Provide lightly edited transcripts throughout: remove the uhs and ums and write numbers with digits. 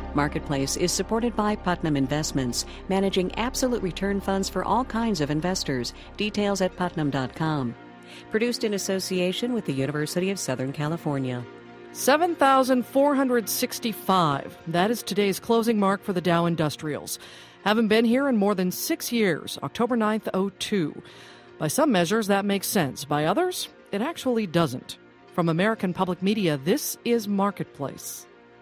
Marketplace is supported by Putnam Investments, managing absolute return funds for all kinds of investors. Details at putnam.com. Produced in association with the University of Southern California. 7,465. That is today's closing mark for the Dow Industrials. Haven't been here in more than 6 years, October 9th, 02. By some measures, that makes sense. By others, it actually doesn't. From American Public Media, this is Marketplace.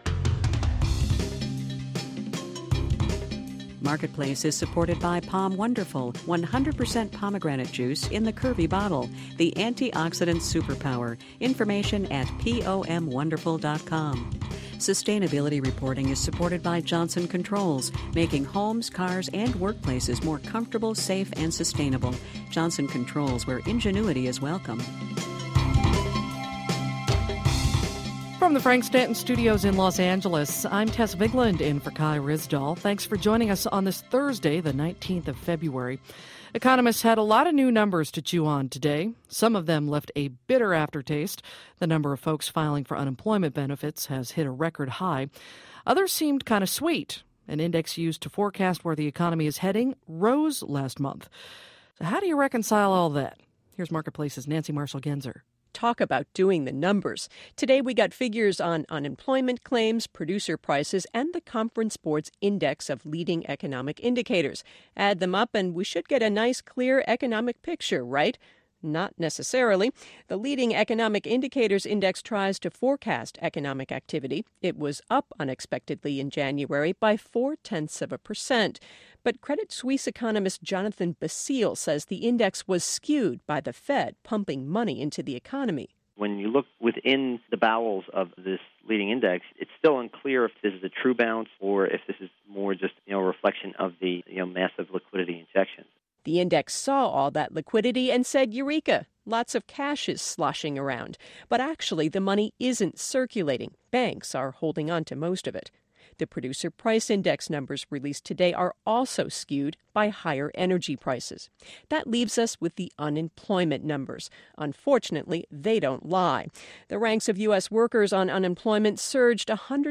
Marketplace is supported by Palm Wonderful, 100% pomegranate juice in the curvy bottle, the antioxidant superpower. Information at pomwonderful.com. Sustainability reporting is supported by Johnson Controls, making homes, cars, and workplaces more comfortable, safe, and sustainable. Johnson Controls, where ingenuity is welcome. From the Frank Stanton Studios in Los Angeles, I'm Tess Vigland in for Kai Ryssdal. Thanks for joining us on this Thursday, the 19th of February. Economists had a lot of new numbers to chew on today. Some of them left a bitter aftertaste. The number of folks filing for unemployment benefits has hit a record high. Others seemed kind of sweet. An index used to forecast where the economy is heading rose last month. So how do you reconcile all that? Here's Marketplace's Nancy Marshall-Genzer. Talk about doing the numbers. Today we got figures on unemployment claims, producer prices, and the Conference Board's index of leading economic indicators. Add them up and we should get a nice, clear economic picture, right? Not necessarily. The leading economic indicators index tries to forecast economic activity. It was up unexpectedly in January by 0.4%. But Credit Suisse economist Jonathan Basile says the index was skewed by the Fed pumping money into the economy. When you look within the bowels of this leading index, it's still unclear if this is a true bounce or if this is more just a reflection of the massive liquidity injections. The index saw all that liquidity and said, Eureka, lots of cash is sloshing around. But actually, the money isn't circulating. Banks are holding on to most of it. The Producer Price Index numbers released today are also skewed by higher energy prices. That leaves us with the unemployment numbers. Unfortunately, they don't lie. The ranks of U.S. workers on unemployment surged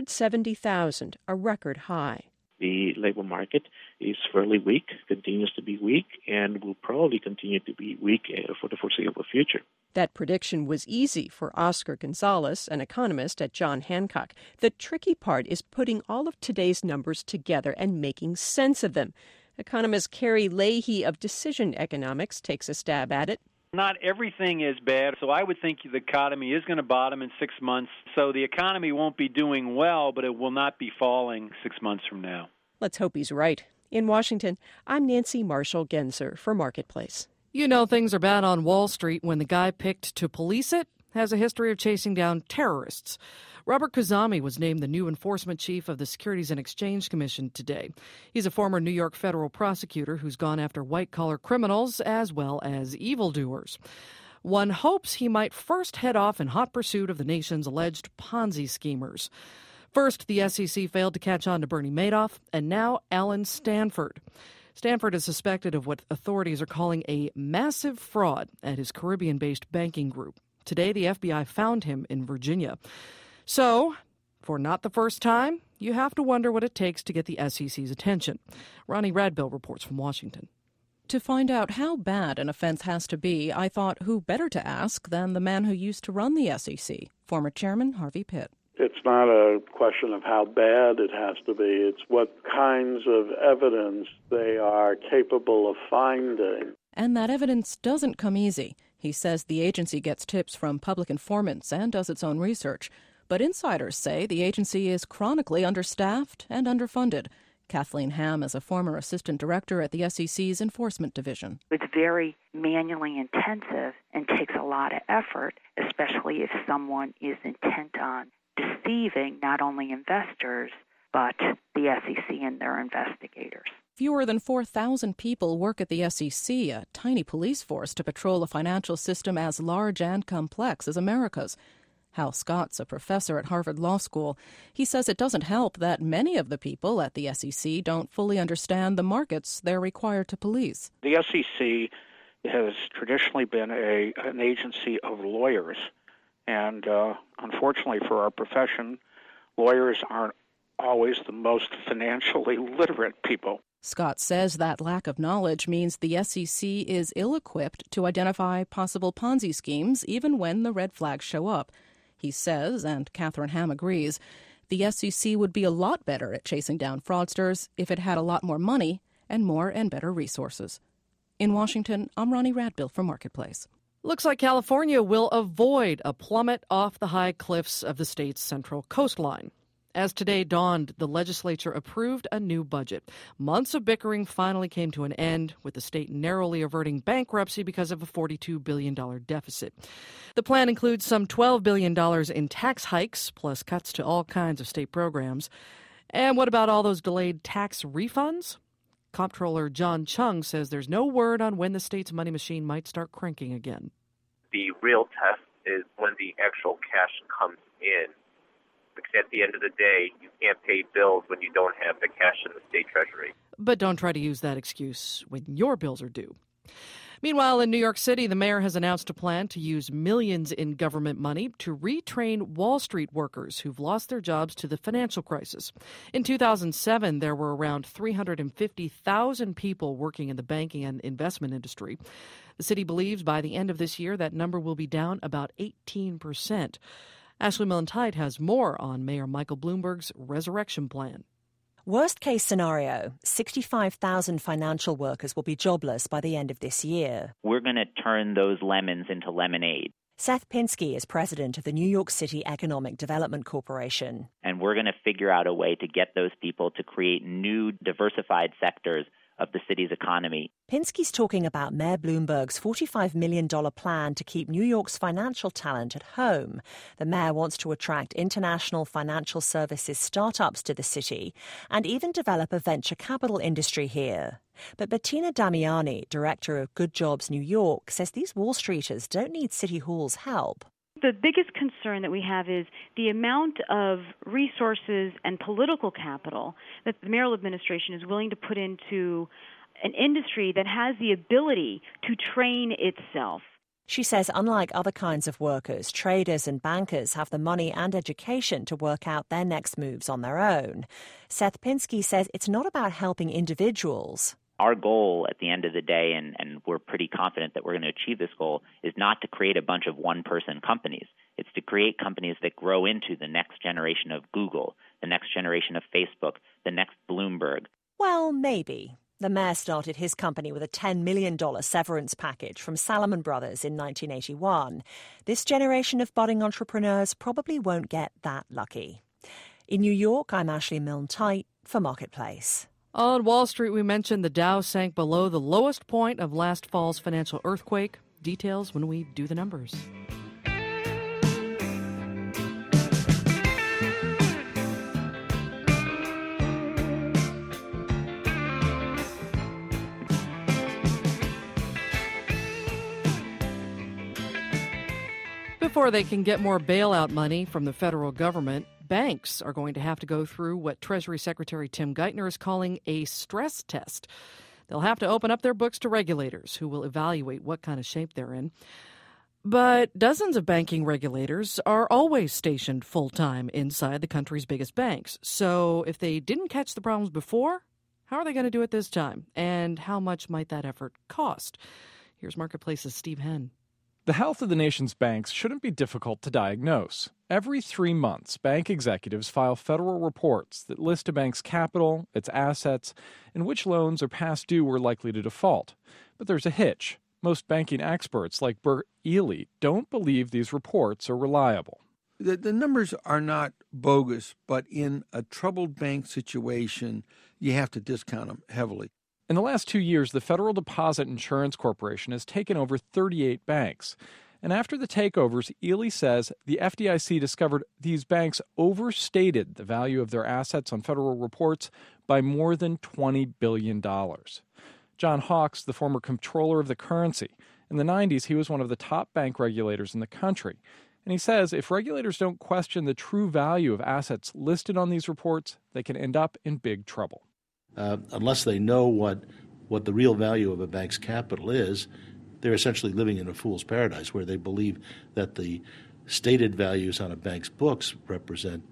170,000, a record high. The labor market is fairly weak, continues to be weak, and will probably continue to be weak for the foreseeable future. That prediction was easy for Oscar Gonzalez, an economist at John Hancock. The tricky part is putting all of today's numbers together and making sense of them. Economist Carrie Leahy of Decision Economics takes a stab at it. Not everything is bad, so I would think the economy is going to bottom in 6 months. So the economy won't be doing well, but it will not be falling 6 months from now. Let's hope he's right. In Washington, I'm Nancy Marshall-Genzer for Marketplace. You know things are bad on Wall Street when the guy picked to police it has a history of chasing down terrorists. Robert Khuzami was named the new enforcement chief of the Securities and Exchange Commission today. He's a former New York federal prosecutor who's gone after white-collar criminals as well as evildoers. One hopes he might first head off in hot pursuit of the nation's alleged Ponzi schemers. First, the SEC failed to catch on to Bernie Madoff, and now Alan Stanford. Stanford is suspected of what authorities are calling a massive fraud at his Caribbean-based banking group. Today, the FBI found him in Virginia. So, for not the first time, you have to wonder what it takes to get the SEC's attention. Ronnie Radbill reports from Washington. To find out how bad an offense has to be, I thought who better to ask than the man who used to run the SEC, former Chairman Harvey Pitt. It's not a question of how bad it has to be. It's what kinds of evidence they are capable of finding. And that evidence doesn't come easy. He says the agency gets tips from public informants and does its own research. But insiders say the agency is chronically understaffed and underfunded. Kathleen Ham is a former assistant director at the SEC's Enforcement Division. It's very manually intensive and takes a lot of effort, especially if someone is intent on deceiving not only investors, but the SEC and their investigators. Fewer than 4,000 people work at the SEC, a tiny police force to patrol a financial system as large and complex as America's. Hal Scott's a professor at Harvard Law School. He says it doesn't help that many of the people at the SEC don't fully understand the markets they're required to police. The SEC has traditionally been an agency of lawyers. And unfortunately for our profession, lawyers aren't always the most financially literate people. Scott says that lack of knowledge means the SEC is ill-equipped to identify possible Ponzi schemes even when the red flags show up. He says, and Catherine Ham agrees, the SEC would be a lot better at chasing down fraudsters if it had a lot more money and more and better resources. In Washington, I'm Ronnie Radbill for Marketplace. Looks like California will avoid a plummet off the high cliffs of the state's central coastline. As today dawned, the legislature approved a new budget. Months of bickering finally came to an end, with the state narrowly averting bankruptcy because of a $42 billion deficit. The plan includes some $12 billion in tax hikes, plus cuts to all kinds of state programs. And what about all those delayed tax refunds? Comptroller John Chung says there's no word on when the state's money machine might start cranking again. The real test is when the actual cash comes in. Because at the end of the day, you can't pay bills when you don't have the cash in the state treasury. But don't try to use that excuse when your bills are due. Meanwhile, in New York City, the mayor has announced a plan to use millions in government money to retrain Wall Street workers who've lost their jobs to the financial crisis. In 2007, there were around 350,000 people working in the banking and investment industry. The city believes by the end of this year that number will be down about 18%. Ashley Millentide has more on Mayor Michael Bloomberg's resurrection plan. Worst case scenario, 65,000 financial workers will be jobless by the end of this year. We're going to turn those lemons into lemonade. Seth Pinsky is president of the New York City Economic Development Corporation. And we're going to figure out a way to get those people to create new diversified sectors of the city's economy. Pinsky's talking about Mayor Bloomberg's $45 million plan to keep New York's financial talent at home. The mayor wants to attract international financial services startups to the city and even develop a venture capital industry here. But Bettina Damiani, director of Good Jobs New York, says these Wall Streeters don't need City Hall's help. The biggest concern that we have is the amount of resources and political capital that the mayoral administration is willing to put into an industry that has the ability to train itself. She says unlike other kinds of workers, traders and bankers have the money and education to work out their next moves on their own. Seth Pinsky says it's not about helping individuals. Our goal at the end of the day, and we're pretty confident that we're going to achieve this goal, is not to create a bunch of one-person companies. It's to create companies that grow into the next generation of Google, the next generation of Facebook, the next Bloomberg. Well, maybe. The mayor started his company with a $10 million severance package from Salomon Brothers in 1981. This generation of budding entrepreneurs probably won't get that lucky. In New York, I'm Ashley Milne-Tite for Marketplace. On Wall Street, we mentioned the Dow sank below the lowest point of last fall's financial earthquake. Details when we do the numbers. Before they can get more bailout money from the federal government, banks are going to have to go through what Treasury Secretary Tim Geithner is calling a stress test. They'll have to open up their books to regulators who will evaluate what kind of shape they're in. But dozens of banking regulators are always stationed full-time inside the country's biggest banks. So if they didn't catch the problems before, how are they going to do it this time? And how much might that effort cost? Here's Marketplace's Steve Henn. The health of the nation's banks shouldn't be difficult to diagnose. Every 3 months, bank executives file federal reports that list a bank's capital, its assets, and which loans are past due or likely to default. But there's a hitch. Most banking experts, like Bert Ely, don't believe these reports are reliable. The numbers are not bogus, but in a troubled bank situation, you have to discount them heavily. In the last 2 years, the Federal Deposit Insurance Corporation has taken over 38 banks. And after the takeovers, Ely says the FDIC discovered these banks overstated the value of their assets on federal reports by more than $20 billion. John Hawks, the former comptroller of the currency. In the 90s, he was one of the top bank regulators in the country. And he says if regulators don't question the true value of assets listed on these reports, they can end up in big trouble. Unless they know what the real value of a bank's capital is, they're essentially living in a fool's paradise where they believe that the stated values on a bank's books represent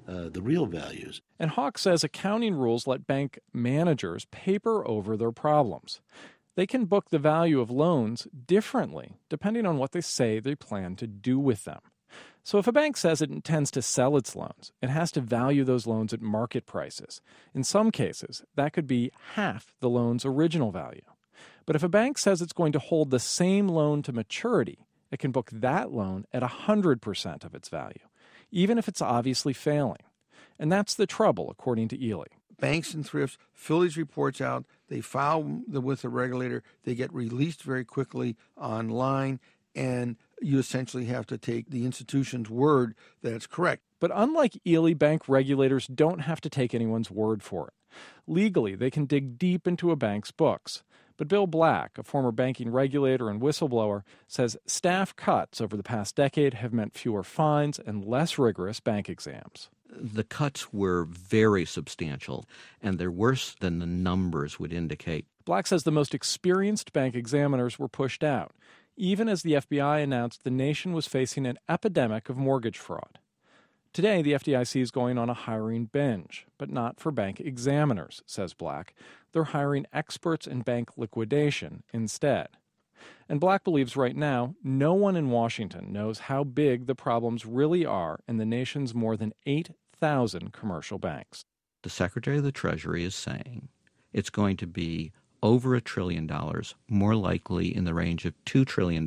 the real values. And Hawk says accounting rules let bank managers paper over their problems. They can book the value of loans differently depending on what they say they plan to do with them. So if a bank says it intends to sell its loans, it has to value those loans at market prices. In some cases, that could be half the loan's original value. But if a bank says it's going to hold the same loan to maturity, it can book that loan at 100% of its value, even if it's obviously failing. And that's the trouble, according to Ely. Banks and thrifts fill these reports out. They file them with the regulator. They get released very quickly online, and you essentially have to take the institution's word that it's correct. But unlike Ely, bank regulators don't have to take anyone's word for it. Legally, they can dig deep into a bank's books. But Bill Black, a former banking regulator and whistleblower, says staff cuts over the past decade have meant fewer fines and less rigorous bank exams. The cuts were very substantial, and they're worse than the numbers would indicate. Black says the most experienced bank examiners were pushed out, even as the FBI announced the nation was facing an epidemic of mortgage fraud. Today, the FDIC is going on a hiring binge, but not for bank examiners, says Black. They're hiring experts in bank liquidation instead. And Black believes right now no one in Washington knows how big the problems really are in the nation's more than 8,000 commercial banks. The Secretary of the Treasury is saying it's going to be over $1 trillion, more likely in the range of $2 trillion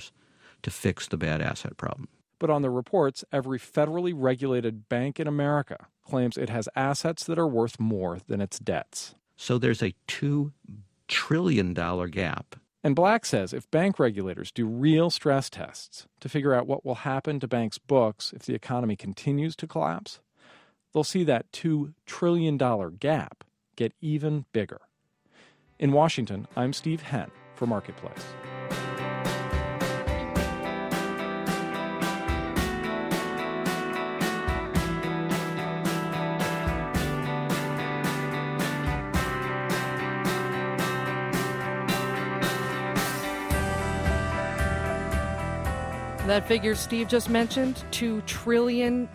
to fix the bad asset problem. But on the reports, every federally regulated bank in America claims it has assets that are worth more than its debts. So there's a $2 trillion gap. And Black says if bank regulators do real stress tests to figure out what will happen to banks' books if the economy continues to collapse, they'll see that $2 trillion gap get even bigger. In Washington, I'm Steve Henn for Marketplace. That figure Steve just mentioned, $2 trillion.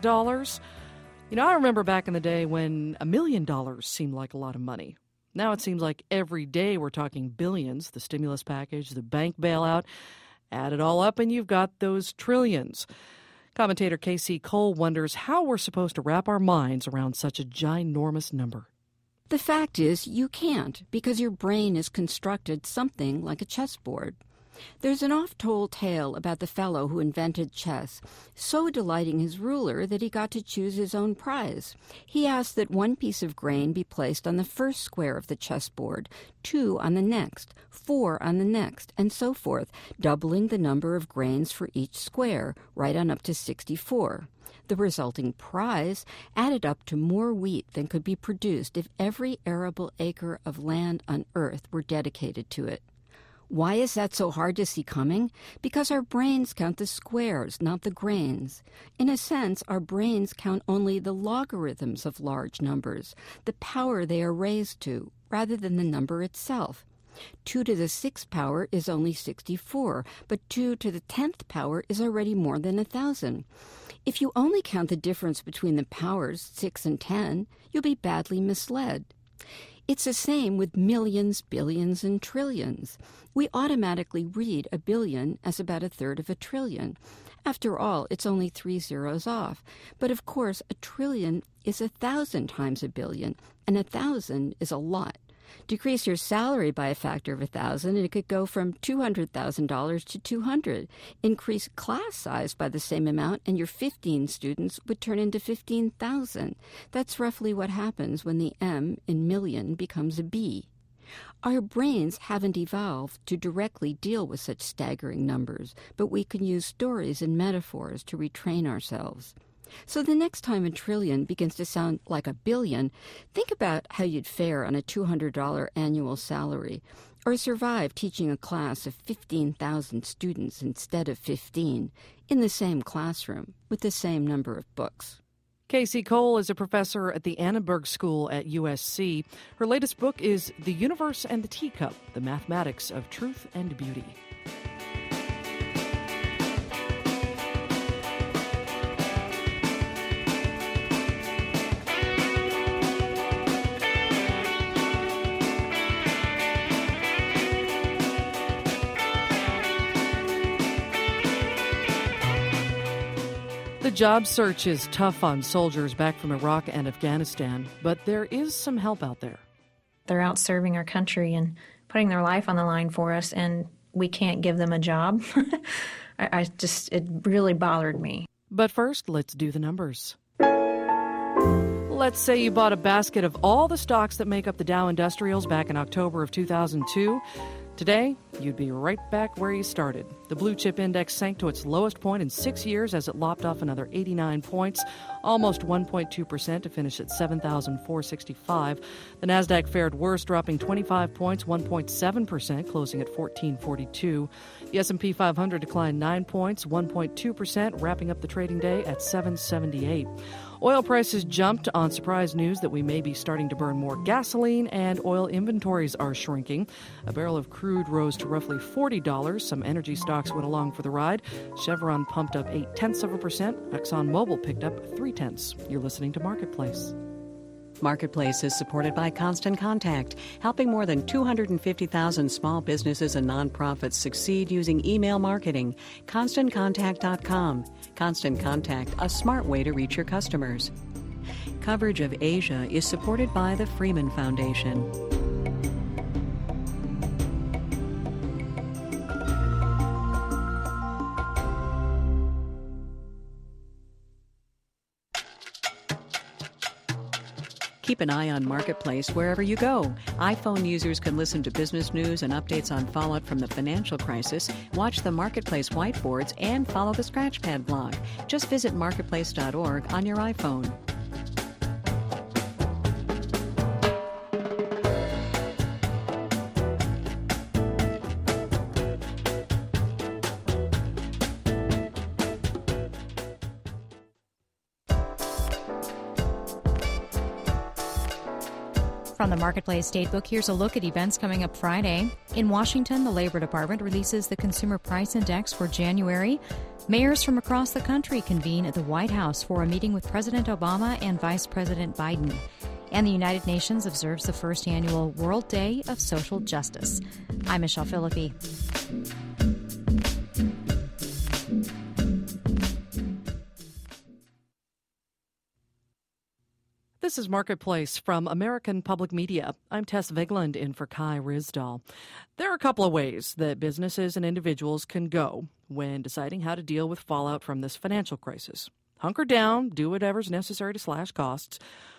I remember back in the day when $1 million seemed like a lot of money. Now it seems like every day we're talking billions, the stimulus package, the bank bailout. Add it all up and you've got those trillions. Commentator K.C. Cole wonders how we're supposed to wrap our minds around such a ginormous number. The fact is you can't, because your brain is constructed something like a chessboard. There's an oft-told tale about the fellow who invented chess, so delighting his ruler that he got to choose his own prize. He asked that one piece of grain be placed on the first square of the chessboard, 2 on the next, 4 on the next, and so forth, doubling the number of grains for each square, right on up to 64. The resulting prize added up to more wheat than could be produced if every arable acre of land on earth were dedicated to it. Why is that so hard to see coming? Because our brains count the squares, not the grains. In a sense, our brains count only the logarithms of large numbers, the power they are raised to, rather than the number itself. 2 to the 6th power is only 64, but 2 to the 10th power is already more than 1,000. If you only count the difference between the powers, 6 and 10, you'll be badly misled. It's the same with millions, billions, and trillions. We automatically read a billion as about 1/3 of a trillion. After all, it's only 3 zeros off. But of course, a trillion is 1,000 times a billion, and 1,000 is a lot. Decrease your salary by a factor of 1,000, and it could go from $200,000 to 200. Increase class size by the same amount, and your 15 students would turn into 15,000. That's roughly what happens when the M in million becomes a B. Our brains haven't evolved to directly deal with such staggering numbers, but we can use stories and metaphors to retrain ourselves. So the next time a trillion begins to sound like a billion, think about how you'd fare on a $200 annual salary, or survive teaching a class of 15,000 students instead of 15 in the same classroom with the same number of books. K.C. Cole is a professor at the Annenberg School at USC. Her latest book is The Universe and the Teacup, The Mathematics of Truth and Beauty. The job search is tough on soldiers back from Iraq and Afghanistan, but there is some help out there. They're out serving our country and putting their life on the line for us, and we can't give them a job. It really bothered me. But first, let's do the numbers. Let's say you bought a basket of all the stocks that make up the Dow Industrials back in October of 2002. Today, you'd be right back where you started. The blue chip index sank to its lowest point in 6 years as it lopped off another 89 points, almost 1.2% to finish at 7,465. The Nasdaq fared worse, dropping 25 points, 1.7%, closing at 1442. The S&P 500 declined 9 points, 1.2%, wrapping up the trading day at 778. Oil prices jumped on surprise news that we may be starting to burn more gasoline, and oil inventories are shrinking. A barrel of crude rose to roughly $40. Some energy stocks went along for the ride. Chevron pumped up 0.8%. ExxonMobil picked up 0.3%. You're listening to Marketplace. Marketplace is supported by Constant Contact, helping more than 250,000 small businesses and nonprofits succeed using email marketing. ConstantContact.com. Constant Contact, a smart way to reach your customers. Coverage of Asia is supported by the Freeman Foundation. Keep an eye on Marketplace wherever you go. iPhone users can listen to business news and updates on fallout from the financial crisis, watch the Marketplace whiteboards, and follow the Scratchpad blog. Just visit marketplace.org on your iPhone. From the Marketplace Datebook, here's a look at events coming up Friday. In Washington, the Labor Department releases the Consumer Price Index for January. Mayors from across the country convene at the White House for a meeting with President Obama and Vice President Biden. And the United Nations observes the first annual World Day of Social Justice. I'm Michelle Philippi. This is Marketplace from American Public Media. I'm Tess Vigland in for Kai Rizdal. There are a couple of ways that businesses and individuals can go when deciding how to deal with fallout from this financial crisis. Hunker down, do whatever's necessary to slash costs,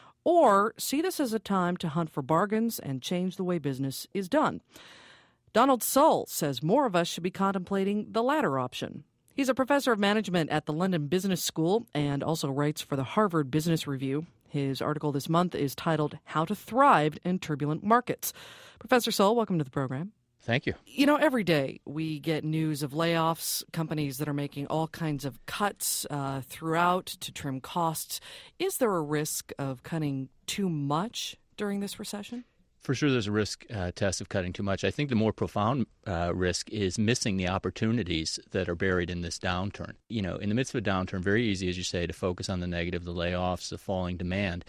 or see this as a time to hunt for bargains and change the way business is done. Donald Sull says more of us should be contemplating the latter option. He's a professor of management at the London Business School and also writes for the Harvard Business Review. His article this month is titled How to Thrive in Turbulent Markets. Professor Sull, welcome to the program. Thank you. You know, every day we get news of layoffs, companies that are making all kinds of cuts throughout to trim costs. Is there a risk of cutting too much during this recession? For sure there's a risk, Tess, of cutting too much. I think the more profound risk is missing the opportunities that are buried in this downturn. You know, in the midst of a downturn, very easy, as you say, to focus on the negative, the layoffs, the falling demand.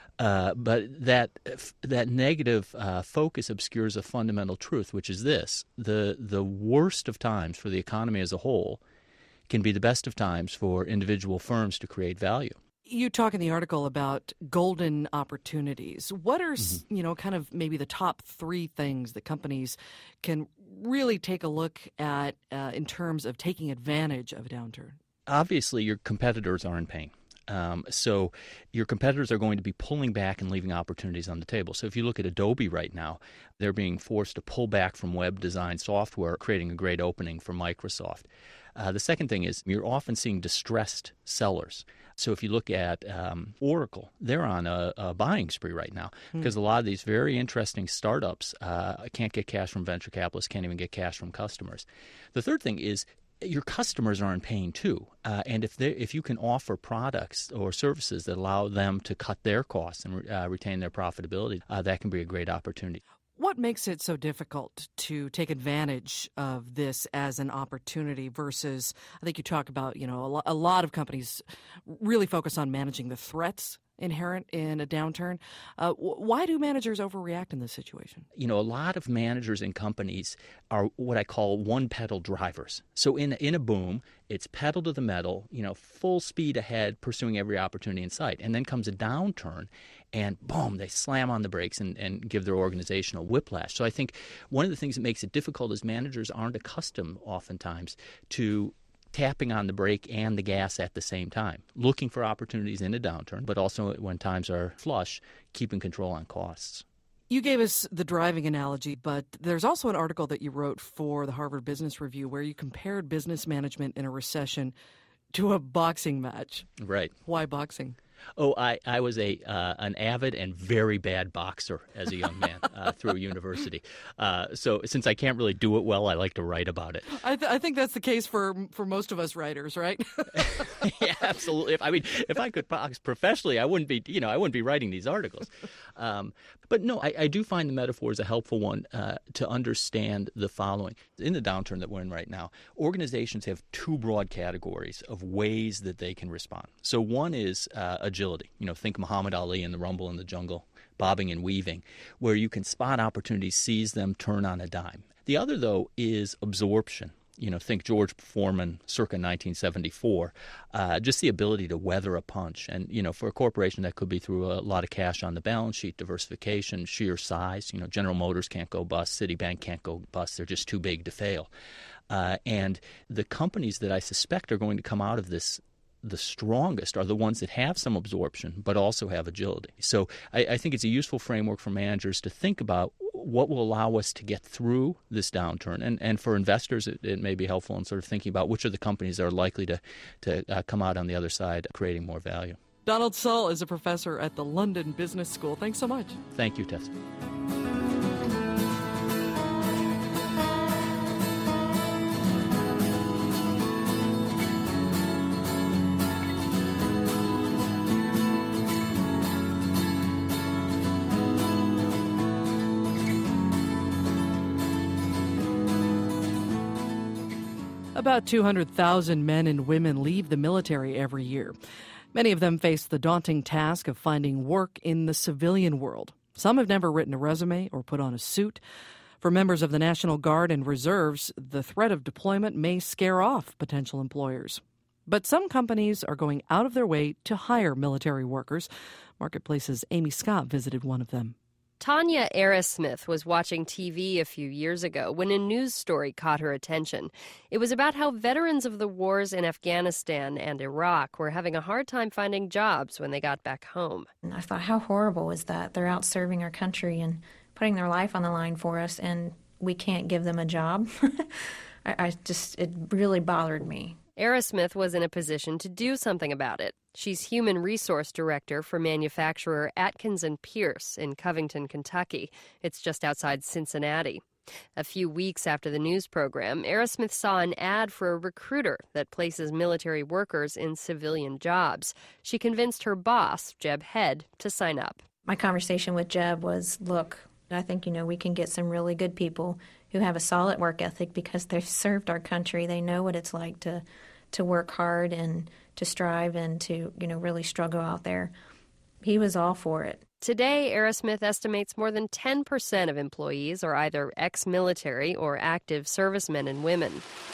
But that negative focus obscures a fundamental truth, which is this. The worst of times for the economy as a whole can be the best of times for individual firms to create value. You talk in the article about golden opportunities. What are, kind of maybe the top three things that companies can really take a look at in terms of taking advantage of a downturn? Obviously, your competitors are in pain. So your competitors are going to be pulling back and leaving opportunities on the table. So if you look at Adobe right now, they're being forced to pull back from web design software, creating a great opening for Microsoft. The second thing is you're often seeing distressed sellers. So if you look at Oracle, they're on a buying spree right now because a lot of these very interesting startups can't get cash from venture capitalists, can't even get cash from customers. The third thing is your customers are in pain too, and if you can offer products or services that allow them to cut their costs and retain their profitability, that can be a great opportunity. What makes it so difficult to take advantage of this as an opportunity versus, I think you talk about, a lot of companies really focus on managing the threats inherent in a downturn. Why do managers overreact in this situation? A lot of managers and companies are what I call one-pedal drivers. So in a boom, it's pedal to the metal, full speed ahead, pursuing every opportunity in sight. And then comes a downturn, and boom, they slam on the brakes and give their organization a whiplash. So I think one of the things that makes it difficult is managers aren't accustomed oftentimes to tapping on the brake and the gas at the same time, looking for opportunities in a downturn, but also when times are flush, keeping control on costs. You gave us the driving analogy, but there's also an article that you wrote for the Harvard Business Review where you compared business management in a recession to a boxing match. Right. Why boxing? Oh, I was an avid and very bad boxer as a young man through university. So since I can't really do it well, I like to write about it. I think that's the case for most of us writers, right? Yeah, absolutely. If I could box professionally, I wouldn't be writing these articles. But no, I do find the metaphor is a helpful one to understand the following. In the downturn that we're in right now, organizations have two broad categories of ways that they can respond. So one is agility. Think Muhammad Ali in the Rumble in the Jungle, bobbing and weaving, where you can spot opportunities, seize them, turn on a dime. The other, though, is absorption. Think George Foreman circa 1974, just the ability to weather a punch. And, for a corporation, that could be through a lot of cash on the balance sheet, diversification, sheer size. General Motors can't go bust, Citibank can't go bust. They're just too big to fail. And the companies that I suspect are going to come out of this the strongest are the ones that have some absorption but also have agility. So I think it's a useful framework for managers to think about what will allow us to get through this downturn. And for investors, it may be helpful in sort of thinking about which are the companies that are likely to come out on the other side creating more value. Donald Sull is a professor at the London Business School. Thanks so much. Thank you, Tess. About 200,000 men and women leave the military every year. Many of them face the daunting task of finding work in the civilian world. Some have never written a resume or put on a suit. For members of the National Guard and Reserves, the threat of deployment may scare off potential employers. But some companies are going out of their way to hire military workers. Marketplace's Amy Scott visited one of them. Tanya Arrowsmith was watching TV a few years ago when a news story caught her attention. It was about how veterans of the wars in Afghanistan and Iraq were having a hard time finding jobs when they got back home. And I thought, how horrible is that? They're out serving our country and putting their life on the line for us, and we can't give them a job. It really bothered me. Arrowsmith was in a position to do something about it. She's Human Resource Director for manufacturer Atkins & Pierce in Covington, Kentucky. It's just outside Cincinnati. A few weeks after the news program, Arrowsmith saw an ad for a recruiter that places military workers in civilian jobs. She convinced her boss, Jeb Head, to sign up. My conversation with Jeb was, look, I think, we can get some really good people who have a solid work ethic because they've served our country. They know what it's like to work hard and to strive and to, really struggle out there. He was all for it. Today, Arrowsmith estimates more than 10% of employees are either ex-military or active servicemen and women.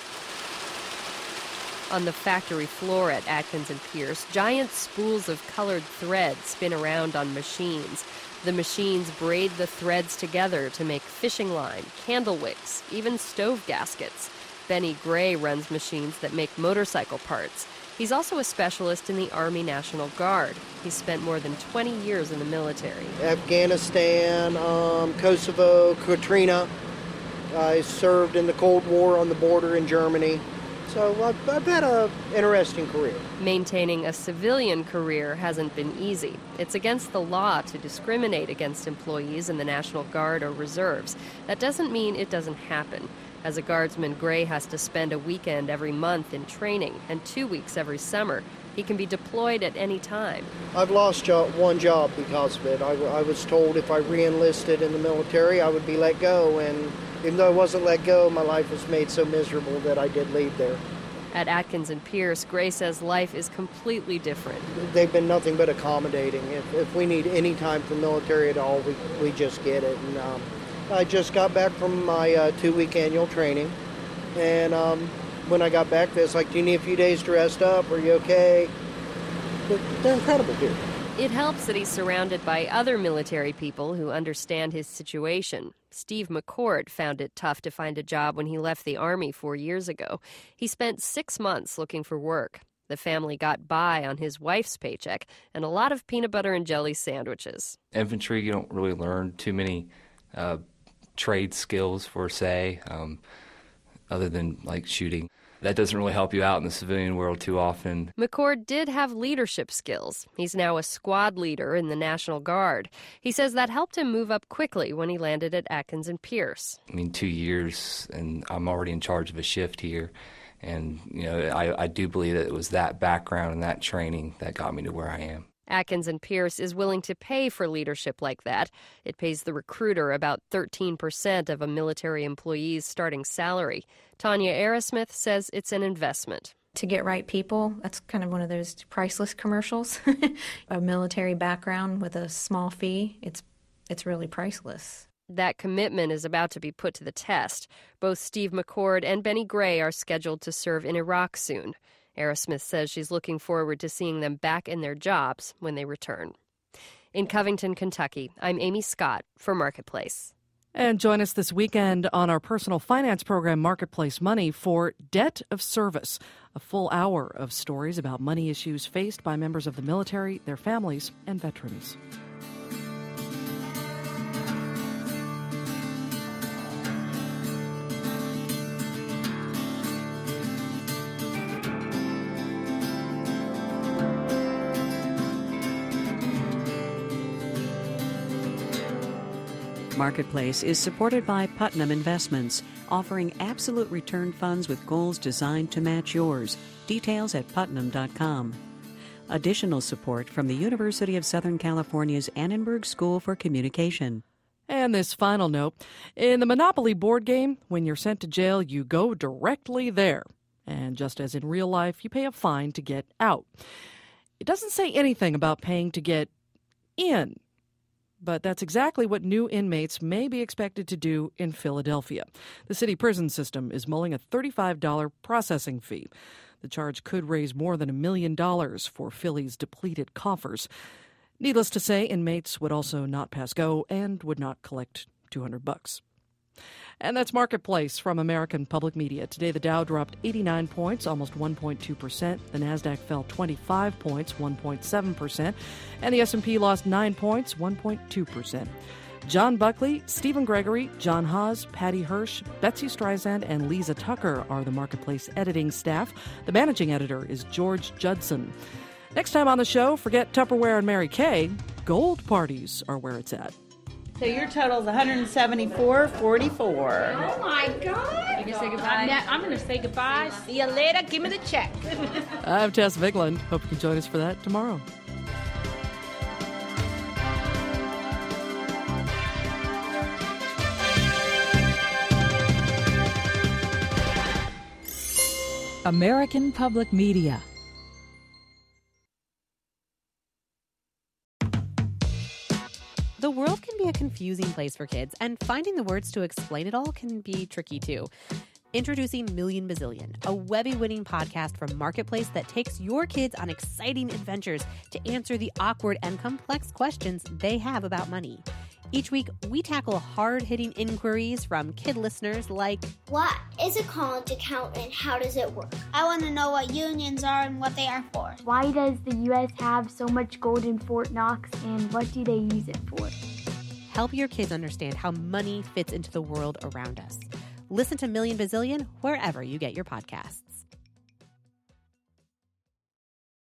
On the factory floor at Atkins & Pierce, giant spools of colored thread spin around on machines. The machines braid the threads together to make fishing line, candle wicks, even stove gaskets. Benny Gray runs machines that make motorcycle parts. He's also a specialist in the Army National Guard. He's spent more than 20 years in the military. Afghanistan, Kosovo, Katrina. I served in the Cold War on the border in Germany. So I've had an interesting career. Maintaining a civilian career hasn't been easy. It's against the law to discriminate against employees in the National Guard or Reserves. That doesn't mean it doesn't happen. As a guardsman, Gray has to spend a weekend every month in training and 2 weeks every summer. He can be deployed at any time. I've lost one job because of it. I was told if I re-enlisted in the military, I would be let go. And even though I wasn't let go, my life was made so miserable that I did leave there. At Atkins and Pierce, Gray says life is completely different. They've been nothing but accommodating. If we need any time for military at all, we just get it. And I just got back from my 2-week annual training, and when I got back, it's like, do you need a few days to rest up? Are you okay? They're incredible here. It helps that he's surrounded by other military people who understand his situation. Steve McCord found it tough to find a job when he left the Army 4 years ago. He spent 6 months looking for work. The family got by on his wife's paycheck and a lot of peanut butter and jelly sandwiches. Infantry, you don't really learn too many trade skills, other than like shooting. That doesn't really help you out in the civilian world too often. McCord did have leadership skills. He's now a squad leader in the National Guard. He says that helped him move up quickly when he landed at Atkins and Pierce. 2 years, and I'm already in charge of a shift here. And, I do believe that it was that background and that training that got me to where I am. Atkins and Pierce is willing to pay for leadership like that. It pays the recruiter about 13% of a military employee's starting salary. Tanya Arrowsmith says it's an investment. To get right people, that's kind of one of those priceless commercials. A military background with a small fee, it's really priceless. That commitment is about to be put to the test. Both Steve McCord and Benny Gray are scheduled to serve in Iraq soon. Arrowsmith says she's looking forward to seeing them back in their jobs when they return. In Covington, Kentucky, I'm Amy Scott for Marketplace. And join us this weekend on our personal finance program, Marketplace Money, for Debt of Service, a full hour of stories about money issues faced by members of the military, their families, and veterans. Marketplace is supported by Putnam Investments, offering absolute return funds with goals designed to match yours. Details at putnam.com. Additional support from the University of Southern California's Annenberg School for Communication. And this final note, in the Monopoly board game, when you're sent to jail, you go directly there. And just as in real life, you pay a fine to get out. It doesn't say anything about paying to get in. But that's exactly what new inmates may be expected to do in Philadelphia. The city prison system is mulling a $35 processing fee. The charge could raise more than $1 million for Philly's depleted coffers. Needless to say, inmates would also not pass go and would not collect $200. And that's Marketplace from American Public Media. Today, the Dow dropped 89 points, almost 1.2%. The Nasdaq fell 25 points, 1.7%. And the S&P lost 9 points, 1.2%. John Buckley, Stephen Gregory, John Haas, Patty Hirsch, Betsy Streisand, and Lisa Tucker are the Marketplace editing staff. The managing editor is George Judson. Next time on the show, forget Tupperware and Mary Kay. Gold parties are where it's at. So your total is $174.44. Oh my God! You can say goodbye. I'm going to say goodbye. See you later. Give me the check. I'm Tess Vigland. Hope you can join us for that tomorrow. American Public Media. The world can be a confusing place for kids, and finding the words to explain it all can be tricky too. Introducing Million Bazillion, a Webby-winning podcast from Marketplace that takes your kids on exciting adventures to answer the awkward and complex questions they have about money. Each week, we tackle hard-hitting inquiries from kid listeners like, what is a college account and how does it work? I want to know what unions are and what they are for. Why does the U.S. have so much gold in Fort Knox and what do they use it for? Help your kids understand how money fits into the world around us. Listen to Million Bazillion wherever you get your podcasts.